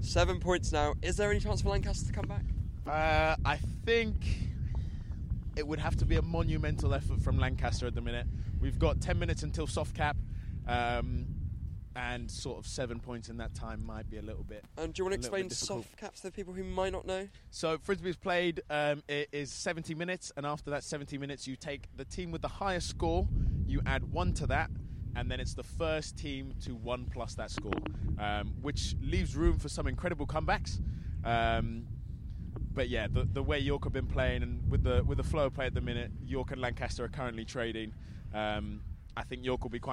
7 points now. Is there any chance for Lancaster to come back? I think it would have to be a monumental effort from Lancaster at the minute. We've got 10 minutes until soft cap, and sort of 7 points in that time might be a little bit. And do you want to explain difficult. soft cap to the people who might not know? So Frisbee's played, it is 70 minutes, and after that 70 minutes you take the team with the highest score, you add 1 to that, and then it's the first team to 1 plus that score, which leaves room for some incredible comebacks. But yeah, the way York have been playing, and with the flow of play at the minute, York and Lancaster are currently trading. I think York will be quite